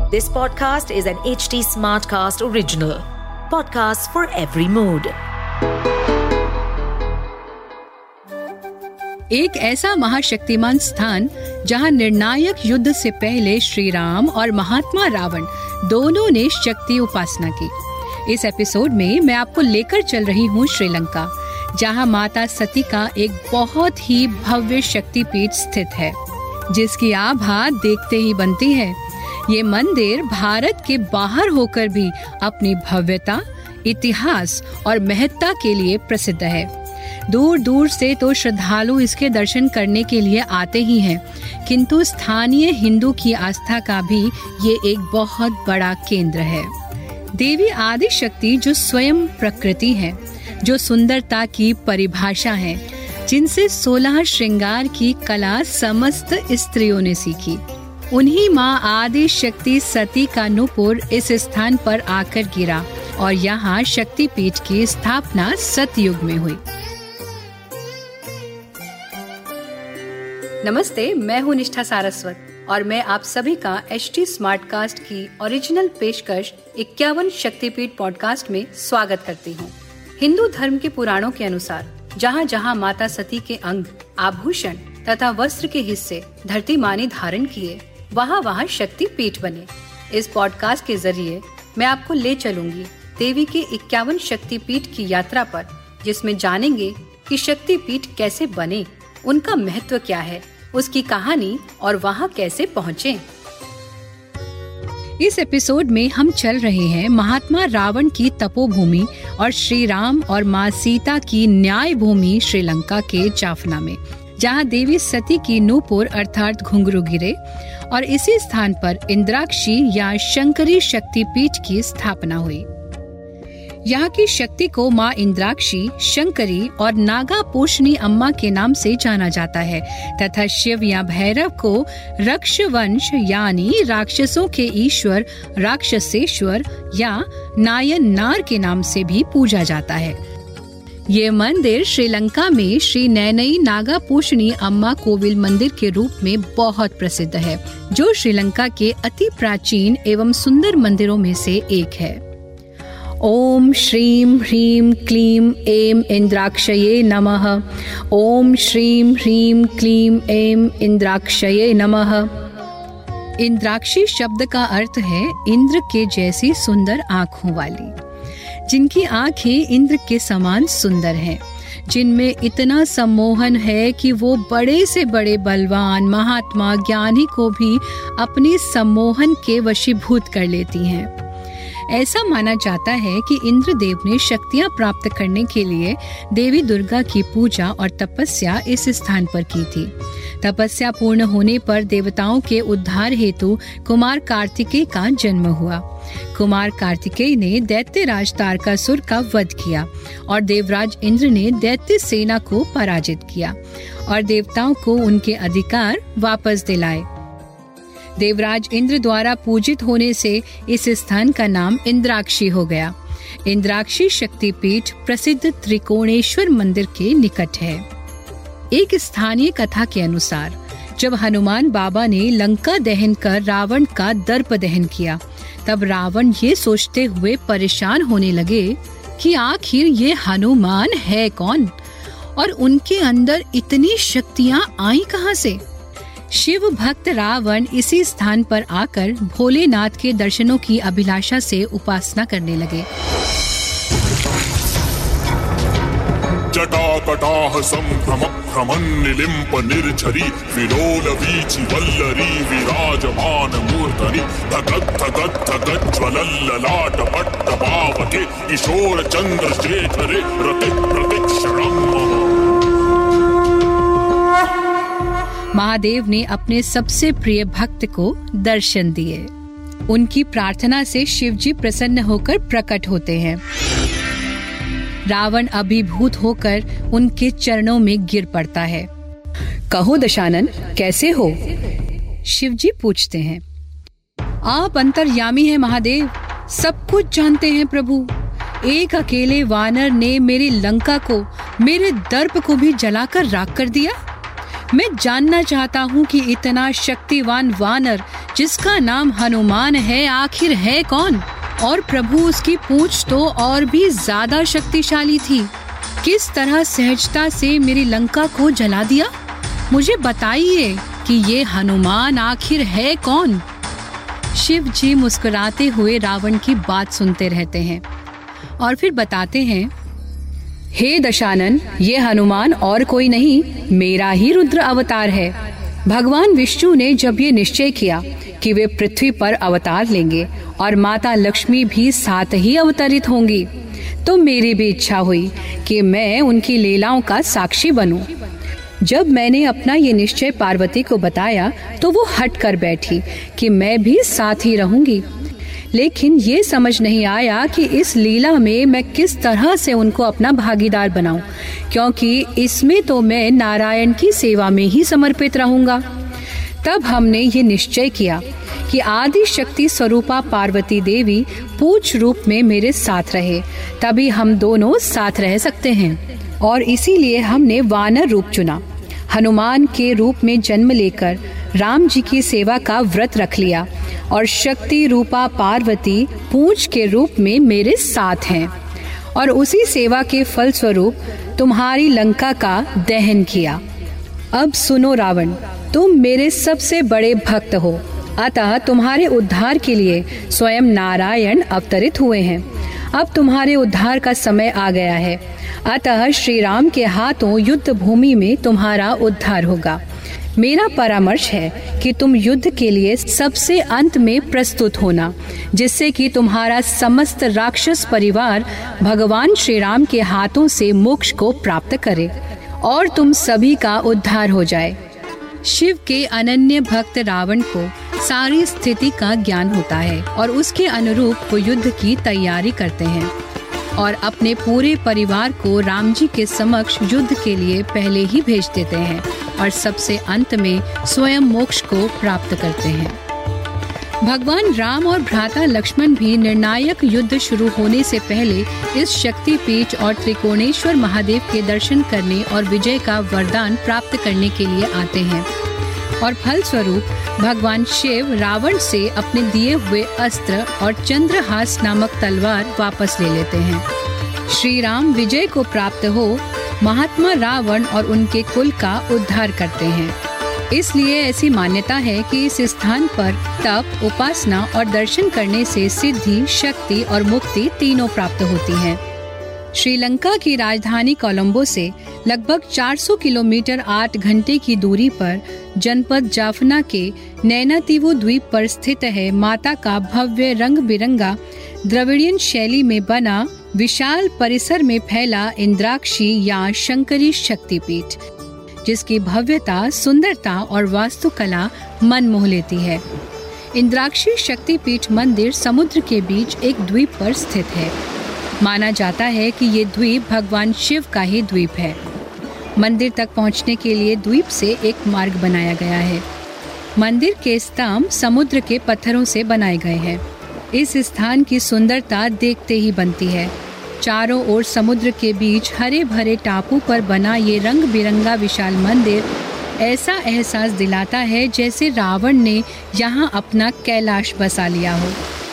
This podcast is an HT Smartcast original. Podcast for every mood. एक ऐसा महाशक्तिमान स्थान जहां निर्णायक युद्ध से पहले श्री राम और महात्मा रावण दोनों ने शक्ति उपासना की। इस एपिसोड में मैं आपको लेकर चल रही हूँ श्रीलंका, जहां माता सती का एक बहुत ही भव्य शक्तिपीठ स्थित है, जिसकी आभा देखते ही बनती है। ये मंदिर भारत के बाहर होकर भी अपनी भव्यता, इतिहास और महत्ता के लिए प्रसिद्ध है। दूर दूर से तो श्रद्धालु इसके दर्शन करने के लिए आते ही हैं, किंतु स्थानीय हिंदू की आस्था का भी ये एक बहुत बड़ा केंद्र है। देवी आदि शक्ति जो स्वयं प्रकृति है, जो सुंदरता की परिभाषा है, जिनसे 16 श्रृंगार की कला समस्त स्त्रियों ने सीखी, उन्हीं माँ आदि शक्ति सती का नूपुर इस स्थान पर आकर गिरा और यहाँ शक्तिपीठ की स्थापना सतयुग में हुई। नमस्ते, मैं हूँ निष्ठा सारस्वत और मैं आप सभी का HT स्मार्टकास्ट की ओरिजिनल पेशकश 51 शक्तिपीठ पॉडकास्ट में स्वागत करती हूँ। हिंदू धर्म के पुराणों के अनुसार जहाँ जहाँ माता सती के अंग, आभूषण तथा वस्त्र के हिस्से धरती माँ ने धारण किए, वहाँ वहाँ शक्ति पीठ बने। इस पॉडकास्ट के जरिए मैं आपको ले चलूंगी देवी के 51 शक्ति पीठ की यात्रा पर, जिसमें जानेंगे कि शक्ति पीठ कैसे बने, उनका महत्व क्या है, उसकी कहानी और वहाँ कैसे पहुँचे। इस एपिसोड में हम चल रहे हैं महात्मा रावण की तपोभूमि और श्री राम और माँ सीता की न्याय भूमि श्रीलंका के जाफना में, जहाँ देवी सती की नूपुर अर्थात घुंघरू गिरे और इसी स्थान पर इंद्राक्षी या शंकरी शक्तिपीठ की स्थापना हुई। यहाँ की शक्ति को माँ इंद्राक्षी, शंकरी और नागा पोषणी अम्मा के नाम से जाना जाता है तथा शिव या भैरव को रक्षवंश यानी राक्षसों के ईश्वर राक्षसेश्वर या नायन नार के नाम से भी पूजा जाता है। ये मंदिर श्रीलंका में श्री नैनई नागा पोषणी अम्मा कोविल मंदिर के रूप में बहुत प्रसिद्ध है, जो श्रीलंका के अति प्राचीन एवं सुंदर मंदिरों में से एक है। ओम श्रीम ह्रीम क्लीम ऐं इंद्राक्षये नमः। ओम श्रीम ह्रीम क्लीम ऐं इंद्राक्षये नमः। इंद्राक्षी शब्द का अर्थ है इंद्र के जैसी सुंदर आँखों वाली, जिनकी आँखें इंद्र के समान सुंदर हैं, जिनमें इतना सम्मोहन है कि वो बड़े से बड़े बलवान, महात्मा, ज्ञानी को भी अपनी सम्मोहन के वशीभूत कर लेती हैं। ऐसा माना जाता है कि इंद्रदेव ने शक्तियां प्राप्त करने के लिए देवी दुर्गा की पूजा और तपस्या इस स्थान पर की थी। तपस्या पूर्ण होने पर देवताओं के उद्धार हेतु कुमार कार्तिकेय का जन्म हुआ। कुमार कार्तिकेय ने दैत्यराज तारकासुर का वध किया और देवराज इंद्र ने दैत्य सेना को पराजित किया और देवताओं को उनके अधिकार वापस दिलाए। देवराज इंद्र द्वारा पूजित होने से इस स्थान का नाम इंद्राक्षी हो गया। इंद्राक्षी शक्तिपीठ प्रसिद्ध त्रिकोणेश्वर मंदिर के निकट है। एक स्थानीय कथा के अनुसार जब हनुमान बाबा ने लंका दहन कर रावण का दर्प दहन किया, तब रावण ये सोचते हुए परेशान होने लगे कि आखिर ये हनुमान है कौन और उनके अंदर इतनी शक्तियां आई कहां से। शिव भक्त रावण इसी स्थान पर आकर भोलेनाथ के दर्शनों की अभिलाषा से उपासना करने लगे। जटाकटाह संभ्रमभ्रमन् निलिम्प निर्झरी विलोल वीचि वल्लरी विराजमान मूर्धनि धगत् धगत् धगत् ज्वलल्ललाट पट्ट पावके किशोर चंद्र शेखरे रति प्रतिक्षणम्। महादेव ने अपने सबसे प्रिय भक्त को दर्शन दिए। उनकी प्रार्थना से शिवजी प्रसन्न होकर प्रकट होते हैं। रावण अभिभूत होकर उनके चरणों में गिर पड़ता है। कहो दशानन, कैसे हो? शिवजी पूछते हैं। आप अंतर्यामी हैं महादेव, सब कुछ जानते हैं प्रभु। एक अकेले वानर ने मेरी लंका को, मेरे दर्प को भी जलाकर राख कर दिया। मैं जानना चाहता हूँ कि इतना शक्तिवान वानर जिसका नाम हनुमान है आखिर है कौन? और प्रभु उसकी पूंछ तो और भी ज्यादा शक्तिशाली थी। किस तरह सहजता से मेरी लंका को जला दिया? मुझे बताइए कि ये हनुमान आखिर है कौन? शिव जी मुस्कुराते हुए रावण की बात सुनते रहते हैं और फिर बताते हैं, हे दशानन, ये हनुमान और कोई नहीं, मेरा ही रुद्र अवतार है। भगवान विष्णु ने जब ये निश्चय किया कि वे पृथ्वी पर अवतार लेंगे और माता लक्ष्मी भी साथ ही अवतरित होंगी, तो मेरी भी इच्छा हुई कि मैं उनकी लीलाओं का साक्षी बनूं। जब मैंने अपना ये निश्चय पार्वती को बताया तो वो हट कर बैठी कि मैं भी साथ ही रहूंगी। लेकिन ये समझ नहीं आया कि इस लीला में मैं किस तरह से उनको अपना भागीदार बनाऊं, क्योंकि इसमें तो मैं नारायण की सेवा में ही समर्पित रहूंगा। तब हमने ये निश्चय किया कि आदि शक्ति स्वरूपा पार्वती देवी पूछ रूप में मेरे साथ रहे, तभी हम दोनों साथ रह सकते हैं। और इसीलिए हमने वानर रूप चुना। हनुमान के रूप में जन्म लेकर राम जी की सेवा का व्रत रख लिया और शक्ति रूपा पार्वती पूंछ के रूप में मेरे साथ हैं और उसी सेवा के फल स्वरूप तुम्हारी लंका का दहन किया। अब सुनो रावण, तुम मेरे सबसे बड़े भक्त हो, अतः तुम्हारे उद्धार के लिए स्वयं नारायण अवतरित हुए हैं। अब तुम्हारे उद्धार का समय आ गया है, अतः श्री राम के हाथों युद्ध भूमि में तुम्हारा उद्धार होगा। मेरा परामर्श है कि तुम युद्ध के लिए सबसे अंत में प्रस्तुत होना, जिससे कि तुम्हारा समस्त राक्षस परिवार भगवान श्री राम के हाथों से मोक्ष को प्राप्त करे और तुम सभी का उद्धार हो जाए। शिव के अनन्य भक्त रावण को सारी स्थिति का ज्ञान होता है और उसके अनुरूप वो युद्ध की तैयारी करते हैं और अपने पूरे परिवार को राम जी के समक्ष युद्ध के लिए पहले ही भेज देते हैं और सबसे अंत में स्वयं मोक्ष को प्राप्त करते हैं। भगवान राम और भ्राता लक्ष्मण भी निर्णायक युद्ध शुरू होने से पहले इस शक्तिपीठ और त्रिकोणेश्वर महादेव के दर्शन करने और विजय का वरदान प्राप्त करने के लिए आते हैं और फलस्वरूप भगवान शिव रावण से अपने दिए हुए अस्त्र और चंद्रहास नामक तलवार वापस ले लेते हैं। श्री राम विजय को प्राप्त हो महात्मा रावण और उनके कुल का उद्धार करते हैं। इसलिए ऐसी मान्यता है कि इस स्थान पर तप, उपासना और दर्शन करने से सिद्धि, शक्ति और मुक्ति तीनों प्राप्त होती हैं। श्रीलंका की राजधानी कोलंबो से लगभग 400 किलोमीटर 8 घंटे की दूरी पर जनपद जाफना के नैनातीवु द्वीप पर स्थित है माता का भव्य रंग बिरंगा द्रविड़ियन शैली में बना विशाल परिसर में फैला इंद्राक्षी या शंकरी शक्तिपीठ, जिसकी भव्यता, सुंदरता और वास्तुकला मन मोह लेती है। इंद्राक्षी शक्तिपीठ मंदिर समुद्र के बीच एक द्वीप पर स्थित है। माना जाता है कि ये द्वीप भगवान शिव का ही द्वीप है। मंदिर तक पहुंचने के लिए द्वीप से एक मार्ग बनाया गया है। मंदिर के स्तंभ समुद्र के पत्थरों से बनाए गए हैं। इस स्थान की सुंदरता देखते ही बनती है। चारों ओर समुद्र के बीच हरे भरे टापू पर बना ये रंग बिरंगा विशाल मंदिर ऐसा एहसास दिलाता है जैसे रावण ने यहाँ अपना कैलाश बसा लिया हो।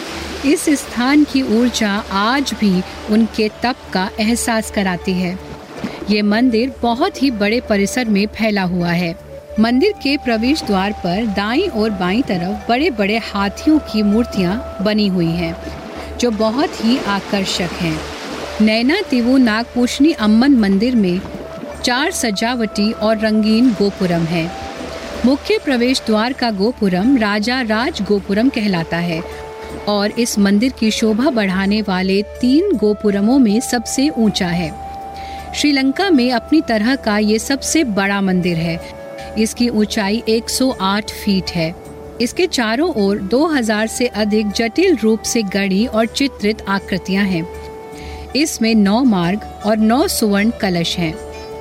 इस स्थान की ऊर्जा आज भी उनके तप का एहसास कराती है। ये मंदिर बहुत ही बड़े परिसर में फैला हुआ है। मंदिर के प्रवेश द्वार पर दाईं और बाईं तरफ बड़े बड़े हाथियों की मूर्तियां बनी हुई हैं, जो बहुत ही आकर्षक हैं। नैनातीवु नागपूषणी अम्मन मंदिर में 4 सजावटी और रंगीन गोपुरम है। मुख्य प्रवेश द्वार का गोपुरम राजा राज गोपुरम कहलाता है और इस मंदिर की शोभा बढ़ाने वाले 3 गोपुरमों में सबसे ऊंचा है। श्रीलंका में अपनी तरह का ये सबसे बड़ा मंदिर है। इसकी ऊंचाई 108 फीट है। इसके चारों ओर 2000 से अधिक जटिल रूप से गढ़ी और चित्रित आकृतियां हैं। इसमें 9 मार्ग और 9 सुवर्ण कलश हैं।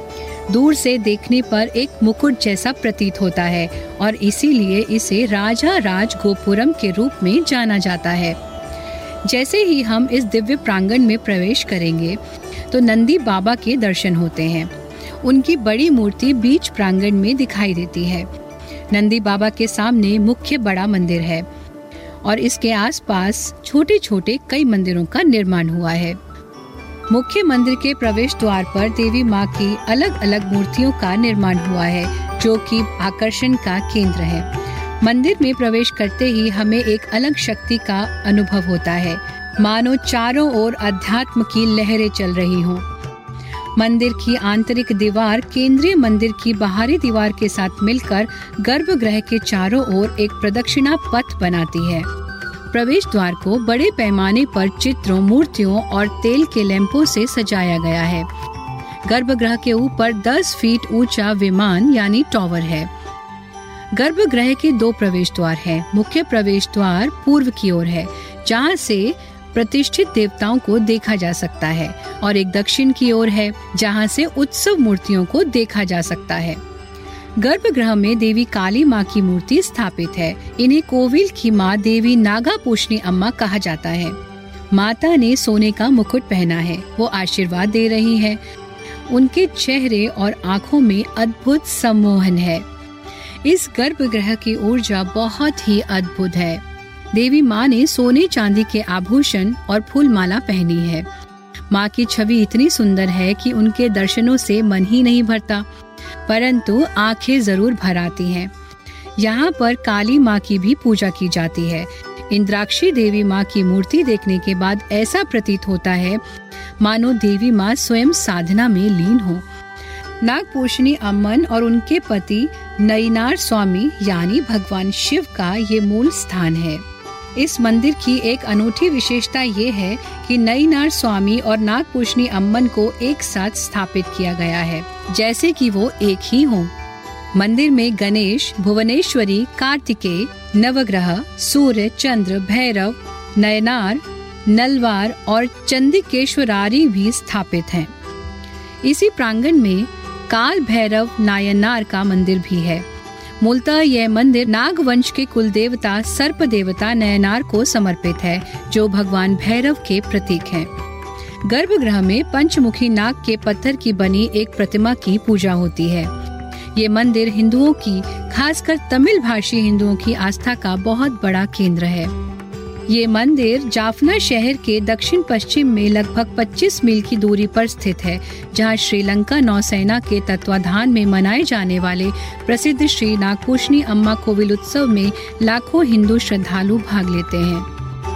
दूर से देखने पर एक मुकुट जैसा प्रतीत होता है और इसीलिए इसे राजा राज गोपुरम के रूप में जाना जाता है। जैसे ही हम इस दिव्य प्रांगण में प्रवेश करेंगे तो नंदी बाबा के दर्शन होते हैं उनकी बड़ी मूर्ति बीच प्रांगण में दिखाई देती है। नंदी बाबा के सामने मुख्य बड़ा मंदिर है और इसके आसपास छोटे छोटे कई मंदिरों का निर्माण हुआ है। मुख्य मंदिर के प्रवेश द्वार पर देवी माँ की अलग अलग मूर्तियों का निर्माण हुआ है, जो कि आकर्षण का केंद्र है। मंदिर में प्रवेश करते ही हमें एक अलग शक्ति का अनुभव होता है, मानो चारों ओर अध्यात्म की लहरें चल रही हों। मंदिर की आंतरिक दीवार केंद्रीय मंदिर की बाहरी दीवार के साथ मिलकर गर्भगृह के चारों ओर एक प्रदक्षिणा पथ बनाती है। प्रवेश द्वार को बड़े पैमाने पर चित्रों, मूर्तियों और तेल के लैंपों से सजाया गया है। गर्भगृह के ऊपर 10 फीट ऊंचा विमान यानी टॉवर है। गर्भगृह के 2 प्रवेश द्वार हैं। मुख्य प्रवेश द्वार पूर्व की ओर है, जहां से प्रतिष्ठित देवताओं को देखा जा सकता है, और एक दक्षिण की ओर है, जहां से उत्सव मूर्तियों को देखा जा सकता है। गर्भगृह में देवी काली माँ की मूर्ति स्थापित है। इन्हें कोविल की माँ देवी नागापोषणी अम्मा कहा जाता है। माता ने सोने का मुकुट पहना है, वो आशीर्वाद दे रही है। उनके चेहरे और आँखों में अद्भुत सम्मोहन है। इस गर्भगृह की ऊर्जा बहुत ही अद्भुत है। देवी माँ ने सोने चांदी के आभूषण और फूलमाला पहनी है। माँ की छवि इतनी सुंदर है कि उनके दर्शनों से मन ही नहीं भरता, परंतु आंखें जरूर भर आती हैं। यहाँ पर काली माँ की भी पूजा की जाती है। इंद्राक्षी देवी माँ की मूर्ति देखने के बाद ऐसा प्रतीत होता है मानो देवी माँ स्वयं साधना में लीन हो। नागपोषणी अम्मन और उनके पति नयनार स्वामी यानी भगवान शिव का ये मूल स्थान है। इस मंदिर की एक अनूठी विशेषता ये है कि नयनार स्वामी और नागपोषणी अम्मन को एक साथ स्थापित किया गया है, जैसे कि वो एक ही हों। मंदिर में गणेश, भुवनेश्वरी, कार्तिकेय, नवग्रह, सूर्य, चंद्र, भैरव, नयनार, नलवार और चंदिकेश्वरारी भी स्थापित हैं। इसी प्रांगण में काल भैरव नायनार का मंदिर भी है। मूलतः यह मंदिर नागवंश के कुल देवता सर्प देवता नयनार को समर्पित है, जो भगवान भैरव के प्रतीक हैं। गर्भगृह में पंचमुखी नाग के पत्थर की बनी एक प्रतिमा की पूजा होती है। ये मंदिर हिंदुओं की, खासकर तमिल भाषी हिंदुओं की आस्था का बहुत बड़ा केंद्र है। ये मंदिर जाफना शहर के दक्षिण पश्चिम में लगभग 25 मील की दूरी पर स्थित है, जहां श्रीलंका नौसेना के तत्वाधान में मनाए जाने वाले प्रसिद्ध श्री नागपोषणी अम्मा कोविल उत्सव में लाखों हिंदू श्रद्धालु भाग लेते हैं।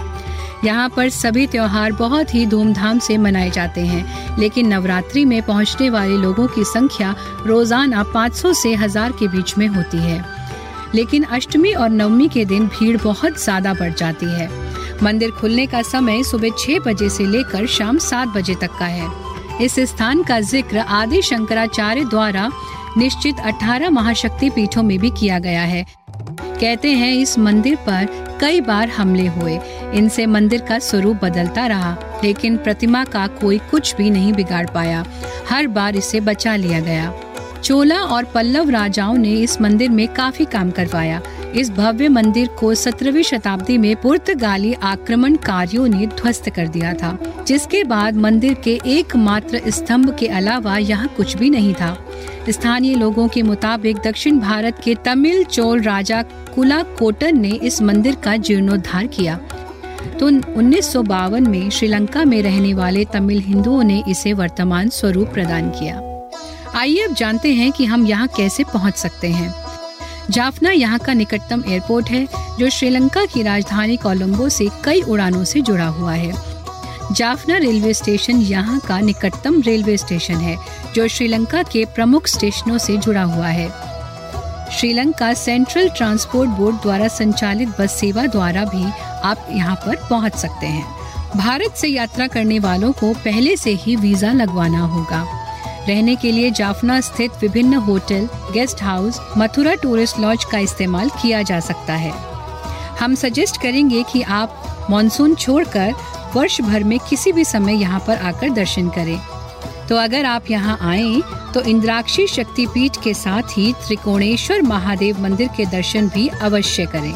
यहाँ पर सभी त्योहार बहुत ही धूमधाम से मनाए जाते हैं, लेकिन नवरात्रि में पहुँचने वाले लोगों की संख्या रोजाना 500 से 1000 के बीच में होती है। लेकिन अष्टमी और नवमी के दिन भीड़ बहुत ज्यादा बढ़ जाती है। मंदिर खुलने का समय सुबह 6 बजे से लेकर शाम 7 बजे तक का है। इस स्थान का जिक्र आदि शंकराचार्य द्वारा निश्चित 18 महाशक्ति पीठों में भी किया गया है। कहते हैं इस मंदिर पर कई बार हमले हुए, इनसे मंदिर का स्वरूप बदलता रहा, लेकिन प्रतिमा का कोई कुछ भी नहीं बिगाड़ पाया। हर बार इसे बचा लिया गया। चोला और पल्लव राजाओं ने इस मंदिर में काफी काम करवाया। इस भव्य मंदिर को 17वीं शताब्दी में पुर्तगाली आक्रमणकारियों ने ध्वस्त कर दिया था, जिसके बाद मंदिर के एकमात्र स्तंभ के अलावा यहाँ कुछ भी नहीं था। स्थानीय लोगों के मुताबिक दक्षिण भारत के तमिल चोल राजा कुलाकोटन ने इस मंदिर का जीर्णोद्धार किया, तो 1952 में श्रीलंका में रहने वाले तमिल हिंदुओं ने इसे वर्तमान स्वरूप प्रदान किया। आइए अब जानते हैं कि हम यहाँ कैसे पहुँच सकते हैं। जाफना यहाँ का निकटतम एयरपोर्ट है, जो श्रीलंका की राजधानी कोलंबो से कई उड़ानों से जुड़ा हुआ है। जाफना रेलवे स्टेशन यहाँ का निकटतम रेलवे स्टेशन है, जो श्रीलंका के प्रमुख स्टेशनों से जुड़ा हुआ है। श्रीलंका सेंट्रल ट्रांसपोर्ट बोर्ड द्वारा संचालित बस सेवा द्वारा भी आप यहाँ पर पहुँच सकते हैं। भारत से यात्रा करने वालों को पहले से ही वीजा लगवाना होगा। रहने के लिए जाफना स्थित विभिन्न hotel, guest house, Mathura tourist lodge का इस्तेमाल किया जा सकता है। हम सजेस्ट करेंगे कि आप मॉनसून छोड़कर वर्ष भर में किसी भी समय यहाँ पर आकर दर्शन करें। तो अगर आप यहाँ आएं तो इंद्राक्षी शक्तिपीठ के साथ ही त्रिकोणेश्वर महादेव मंदिर के दर्शन भी अवश्य करें।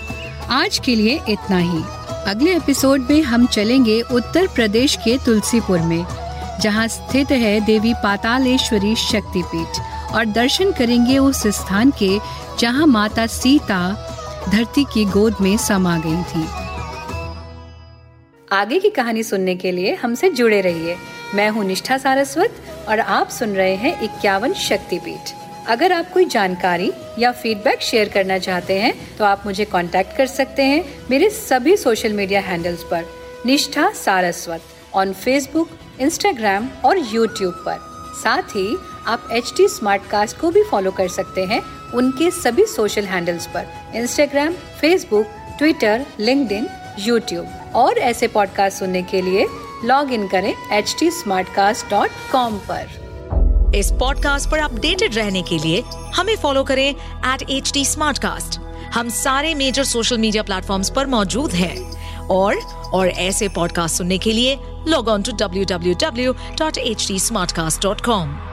आज के लिए इतना ही। अगले एपिसोड में हम चलेंगे उत्तर प्रदेश के तुलसीपुर में, जहां स्थित है देवी पातालेश्वरी शक्तिपीठ, और दर्शन करेंगे उस स्थान के जहां माता सीता धरती की गोद में समा गई थी। आगे की कहानी सुनने के लिए हमसे जुड़े रहिए। मैं हूँ निष्ठा सारस्वत और आप सुन रहे हैं 51 शक्तिपीठ। अगर आप कोई जानकारी या फीडबैक शेयर करना चाहते हैं तो आप मुझे कांटेक्ट कर सकते हैं मेरे सभी सोशल मीडिया हैंडल्स पर, Nishtha Saraswat on Facebook, Instagram और यूट्यूब पर। साथ ही आप HT स्मार्टकास्ट को भी फॉलो कर सकते हैं उनके सभी सोशल हैंडल्स पर, Instagram, Facebook, Twitter, LinkedIn, YouTube. और ऐसे पॉडकास्ट सुनने के लिए लॉग इन करें htsmartcast.com पर। इस पॉडकास्ट पर अपडेटेड रहने के लिए हमें फॉलो करें @HT Smartcast। हम सारे मेजर सोशल मीडिया प्लेटफॉर्म्स पर मौजूद हैं और ऐसे पॉडकास्ट सुनने के लिए लॉग ऑन टू www.htsmartcast.com।